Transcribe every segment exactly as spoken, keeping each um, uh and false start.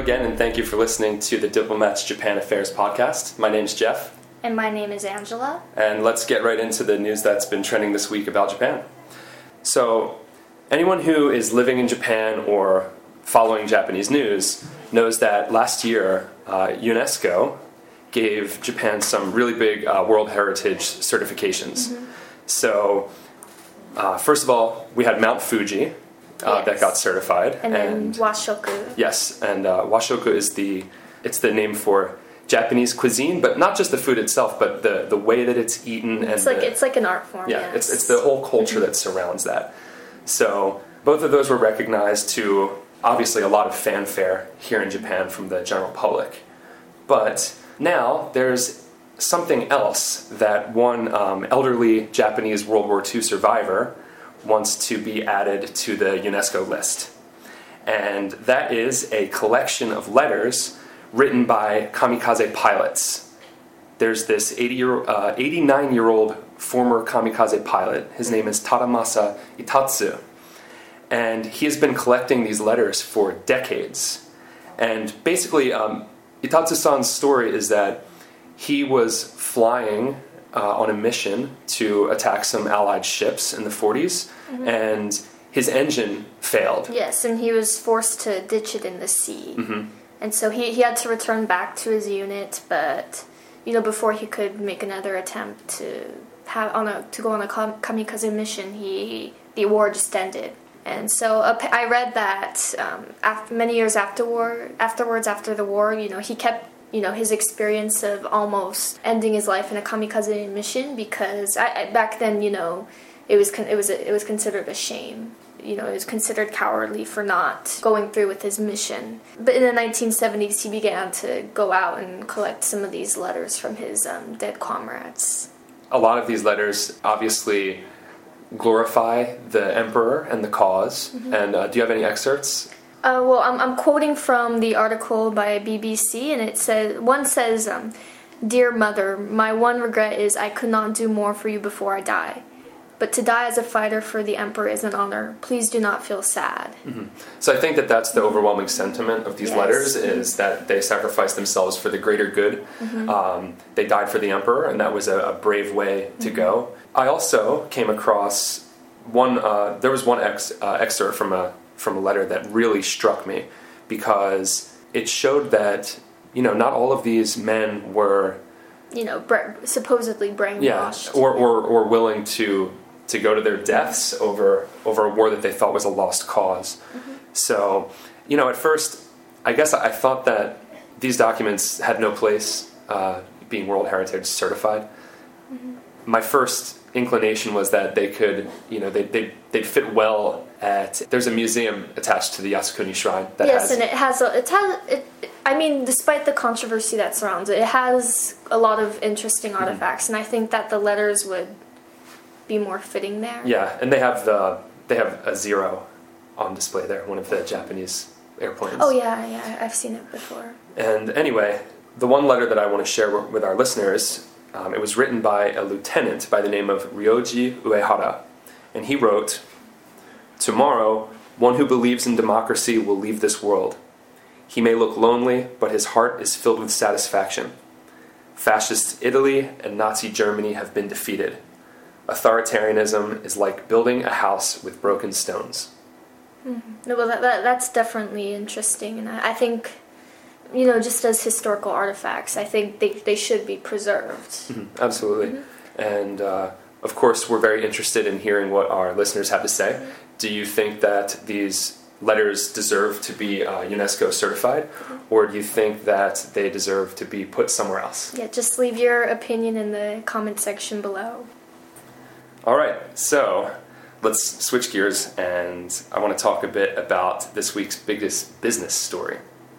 again, and thank you for listening to the Diplomats Japan Affairs podcast. My name's Jeff. And my name is Angela. And let's get right into the news that's been trending this week about Japan. So, anyone who is living in Japan or following Japanese news knows that last year, uh, UNESCO gave Japan some really big uh, World Heritage certifications. Mm-hmm. So, uh, first of all, we had Mount Fuji. Uh, yes. That got certified. And then and, Washoku. Yes, and uh, Washoku is the, it's the name for Japanese cuisine, but not just the food itself, but the, the way that it's eaten. It's and like the, it's like an art form, Yeah, yes. it's, it's the whole culture mm-hmm. that surrounds that. So both of those were recognized to, obviously, a lot of fanfare here in Japan from the general public. But now there's something else that one um, elderly Japanese World War Two survivor wants to be added to the UNESCO list. And that is a collection of letters written by kamikaze pilots. There's this eighty-year, uh, eighty-nine-year-old former kamikaze pilot. His name is Tadamasa Itatsu. And he has been collecting these letters for decades. And basically, um, Itatsu-san's story is that he was flying Uh, on a mission to attack some Allied ships in the forties, mm-hmm. and his engine failed. Yes, and he was forced to ditch it in the sea. Mm-hmm. And so he, he had to return back to his unit, but you know, before he could make another attempt to have on a to go on a kamikaze mission, he the war just ended. And so uh, I read that um, after, many years after war, afterwards, after the war, you know, he kept you know, his experience of almost ending his life in a kamikaze mission because I, I, back then, you know, it was con- it was a, it was considered a shame. You know, it was considered cowardly for not going through with his mission. But in the nineteen seventies, he began to go out and collect some of these letters from his um, dead comrades. A lot of these letters obviously glorify the emperor and the cause. Mm-hmm. And uh, do you have any excerpts? Uh, well, I'm, I'm quoting from the article by B B C, and it says, one says, um, "Dear Mother, my one regret is I could not do more for you before I die. But to die as a fighter for the Emperor is an honor. Please do not feel sad." Mm-hmm. So I think that that's the overwhelming sentiment of these yes. letters, is that they sacrificed themselves for the greater good. Mm-hmm. Um, they died for the Emperor, and that was a, a brave way to mm-hmm. go. I also came across one, uh, there was one ex, uh, excerpt from a from a letter that really struck me because it showed that, you know, not all of these men were, you know, bra- supposedly brainwashed. Yeah, or, or, or willing to to go to their deaths over over a war that they thought was a lost cause. Mm-hmm. So, you know, at first, I guess I thought that these documents had no place uh, being World Heritage certified. Mm-hmm. My first inclination was that they could, you know, they they they'd fit well at. There's a museum attached to the Yasukuni Shrine. That yes, has, and it has a, it has it. I mean, despite the controversy that surrounds it, it has a lot of interesting artifacts, mm-hmm. and I think that the letters would be more fitting there. Yeah, and they have the they have a Zero on display there, one of the Japanese airplanes. Oh yeah, yeah, I've seen it before. And anyway, the one letter that I want to share with our listeners. Um, it was written by a lieutenant by the name of Ryoji Uehara, and he wrote, "Tomorrow, one who believes in democracy will leave this world. He may look lonely, but his heart is filled with satisfaction. Fascist Italy and Nazi Germany have been defeated. Authoritarianism is like building a house with broken stones." Mm-hmm. Well, that, that, that's definitely interesting, and I, I think, you know, just as historical artifacts, I think they they should be preserved. Mm-hmm. Absolutely. Mm-hmm. And, uh, of course, we're very interested in hearing what our listeners have to say. Mm-hmm. Do you think that these letters deserve to be uh, UNESCO certified, mm-hmm. or do you think that they deserve to be put somewhere else? Yeah, just leave your opinion in the comment section below. All right, so let's switch gears, and I want to talk a bit about this week's biggest business story.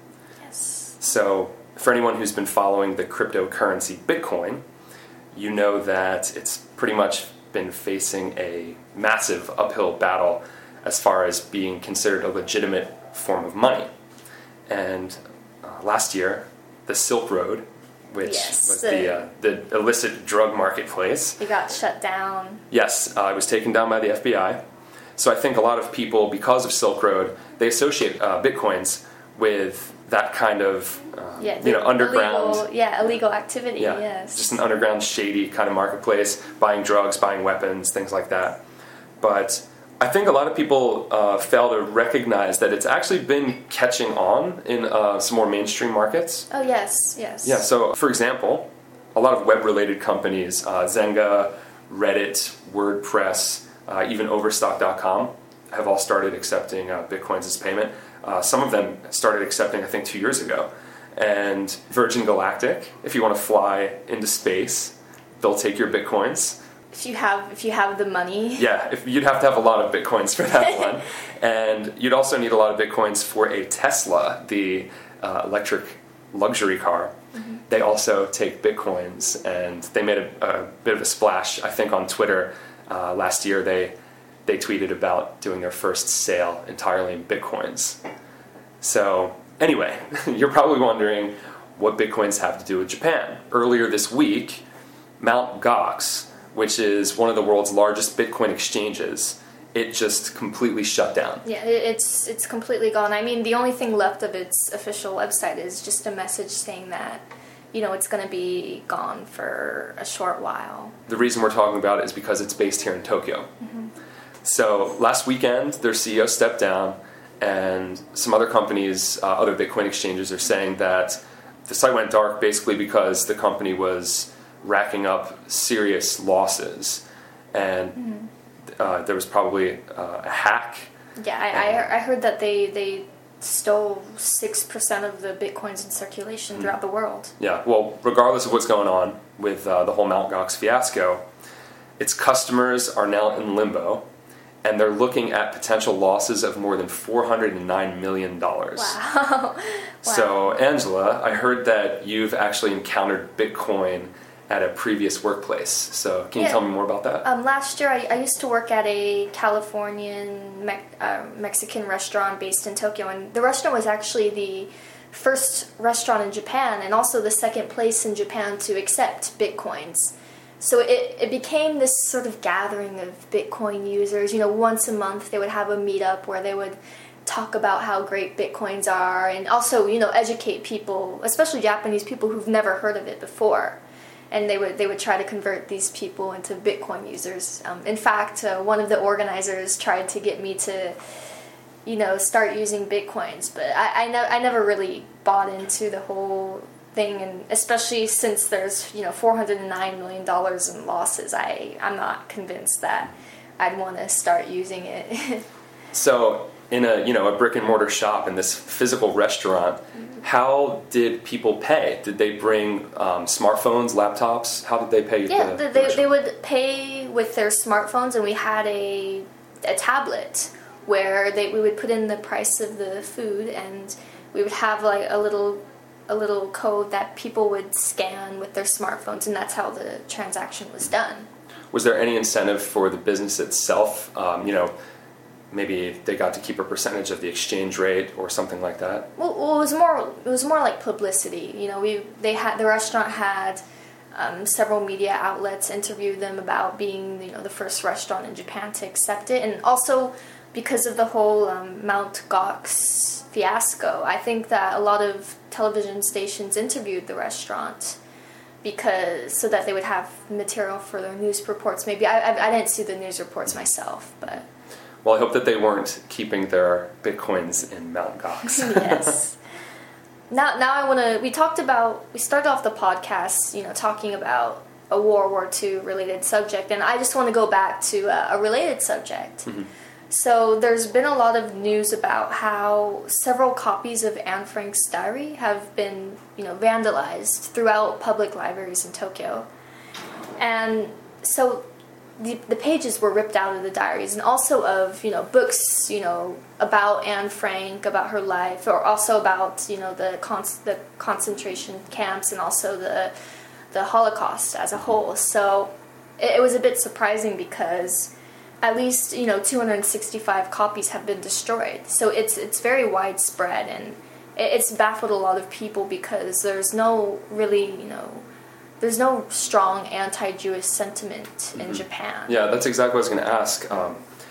So, for anyone who's been following the cryptocurrency Bitcoin, you know that it's pretty much been facing a massive uphill battle as far as being considered a legitimate form of money. And uh, last year, the Silk Road, which yes, was the uh, the illicit drug marketplace, it got shut down. Yes, uh, it was taken down by the F B I. So I think a lot of people, because of Silk Road, they associate uh, Bitcoins with that kind of uh, yeah, you know underground illegal, yeah illegal activity. yeah, Yes, just an underground shady kind of marketplace, buying drugs, buying weapons, things like that. But I think a lot of people uh, fail to recognize that it's actually been catching on in uh, some more mainstream markets. Oh yes, yes. Yeah. So for example, a lot of web-related companies, uh, Zynga, Reddit, WordPress, uh, even Overstock dot com, have all started accepting uh, Bitcoins as payment. Uh, some of them started accepting, I think, two years ago. And Virgin Galactic, if you want to fly into space, they'll take your Bitcoins. If you have if you have the money. Yeah, if, you'd have to have a lot of Bitcoins for that one. And you'd also need a lot of Bitcoins for a Tesla, the uh, electric luxury car. Mm-hmm. They also take Bitcoins, and they made a, a bit of a splash, I think, on Twitter. Uh, last year, they they tweeted about doing their first sale entirely in Bitcoins. So anyway, you're probably wondering what Bitcoins have to do with Japan. Earlier this week, Mount Gox, which is one of the world's largest Bitcoin exchanges, it just completely shut down. Yeah, it's it's completely gone. I mean, the only thing left of its official website is just a message saying that, you know, it's going to be gone for a short while. The reason we're talking about it is because it's based here in Tokyo. Mm-hmm. So last weekend, their C E O stepped down, and some other companies, uh, other Bitcoin exchanges, are saying that the site went dark basically because the company was racking up serious losses, and mm-hmm. uh, there was probably uh, a hack. Yeah, I, I, I heard that they they stole six percent of the Bitcoins in circulation mm-hmm. throughout the world. Yeah, well, regardless of what's going on with uh, the whole Mount Gox fiasco, its customers are now in limbo, and they're looking at potential losses of more than four hundred nine million dollars. Wow. Wow. So, Angela, I heard that you've actually encountered Bitcoin at a previous workplace. So can you yeah. tell me more about that? Um, last year, I, I used to work at a Californian Me- uh, Mexican restaurant based in Tokyo, and the restaurant was actually the first restaurant in Japan and also the second place in Japan to accept Bitcoins. So it, it became this sort of gathering of Bitcoin users. You know, once a month they would have a meetup where they would talk about how great Bitcoins are and also, you know, educate people, especially Japanese people who've never heard of it before. And they would they would try to convert these people into Bitcoin users. Um, in fact, uh, one of the organizers tried to get me to, you know, start using Bitcoins, but I I, ne- I never really bought into the whole thing, and especially since there's, you know, four hundred nine million dollars in losses, I I'm not convinced that I'd want to start using it. So in a you know a brick and mortar shop in this physical restaurant, mm-hmm. how did people pay? Did they bring um, smartphones, laptops? How did they pay? Yeah, the, they the they would pay with their smartphones, and we had a a tablet where they we would put in the price of the food, and we would have like a little a little code that people would scan with their smartphones, and that's how the transaction was done. Was there any incentive for the business itself? Um, you know. Maybe they got to keep a percentage of the exchange rate or something like that. Well, well it was more it was more like publicity. You know, we they had the restaurant had um, several media outlets interview them about being, you know, the first restaurant in Japan to accept it, and also because of the whole um, Mount Gox fiasco, I think that a lot of television stations interviewed the restaurant because so that they would have material for their news reports. Maybe I I, I didn't see the news reports myself, but. Well, I hope that they weren't keeping their Bitcoins in Mount Gox. Yes. Now, now I want to. We talked about. We started off the podcast, you know, talking about a World War Two related subject, and I just want to go back to a, a related subject. Mm-hmm. So, there's been a lot of news about how several copies of Anne Frank's diary have been, you know, vandalized throughout public libraries in Tokyo, and so. The, the pages were ripped out of the diaries, and also of, you know, books, you know, about Anne Frank, about her life, or also about, you know, the con- the concentration camps and also the the Holocaust as a whole. So it, it was a bit surprising because at least, you know, two hundred sixty-five copies have been destroyed. So it's it's very widespread, and it, it's baffled a lot of people because there's no really, you know. There's no strong anti-Jewish sentiment in mm-hmm. Japan. Yeah, that's exactly what I was going to ask. Um,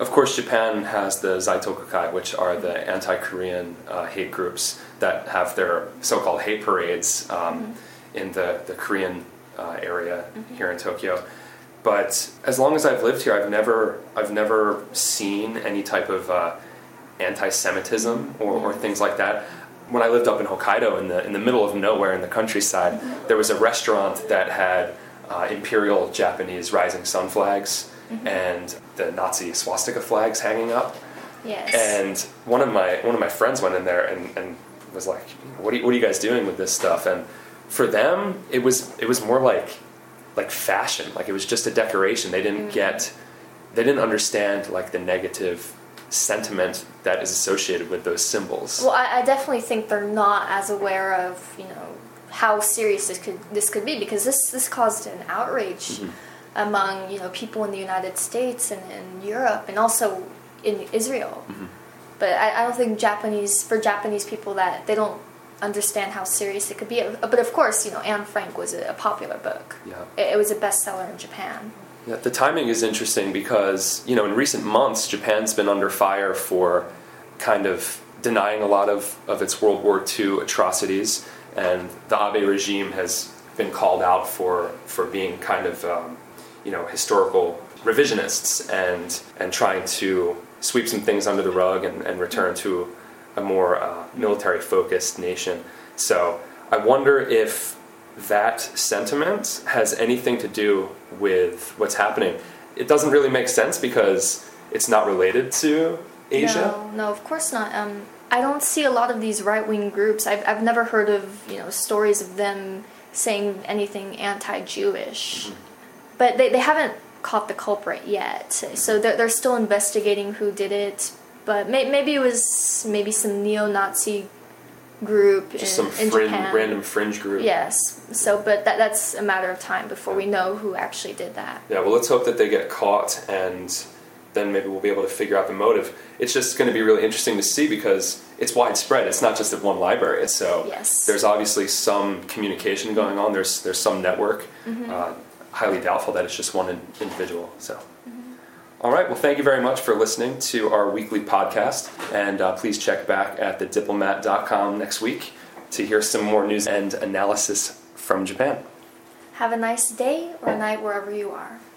of course, Japan has the Zaitokukai, which are the anti-Korean uh, hate groups that have their so-called hate parades um, mm-hmm. in the, the Korean uh, area mm-hmm. here in Tokyo. But as long as I've lived here, I've never I've never seen any type of uh, anti-Semitism or, or things like that. When I lived up in Hokkaido, in the in the middle of nowhere in the countryside, mm-hmm. there was a restaurant that had uh, imperial Japanese rising sun flags mm-hmm. and the Nazi swastika flags hanging up. Yes. And one of my one of my friends went in there and, and was like, "What are you, what are you guys doing with this stuff?" And for them, it was it was more like. like fashion, like it was just a decoration. They didn't mm-hmm. get, they didn't understand like the negative sentiment that is associated with those symbols. Well, I, I definitely think they're not as aware of, you know, how serious this could this could be, because this this caused an outrage mm-hmm. among, you know, people in the United States and in Europe and also in Israel. Mm-hmm. But I, I don't think Japanese for Japanese people that they don't understand how serious it could be. But of course, you know, Anne Frank was a, a popular book. Yeah. It, it was a bestseller in Japan. Yeah, the timing is interesting because, you know, in recent months, Japan's been under fire for kind of denying a lot of, of its World War Two atrocities, and the Abe regime has been called out for, for being kind of, um, you know, historical revisionists and, and trying to sweep some things under the rug and, and return to a more uh, military-focused nation. So I wonder if that sentiment has anything to do with what's happening. It doesn't really make sense because it's not related to Asia. No, no, of course not. Um, I don't see a lot of these right-wing groups. I've I've never heard of, you know, stories of them saying anything anti-Jewish, mm-hmm. but they they haven't caught the culprit yet. So they're they're still investigating who did it. But may, maybe it was maybe some neo-Nazi group Just in, some in fringe, Japan. random fringe group. Yes. So, but that, that's a matter of time before we know who actually did that. Yeah, well, let's hope that they get caught, and then maybe we'll be able to figure out the motive. It's just going to be really interesting to see because it's widespread. It's not just at one library. So yes. There's obviously some communication going on. There's there's some network. Mm-hmm. Uh, highly doubtful that it's just one individual. So. All right, well, thank you very much for listening to our weekly podcast, and uh, please check back at the diplomat dot com next week to hear some more news and analysis from Japan. Have a nice day or night wherever you are.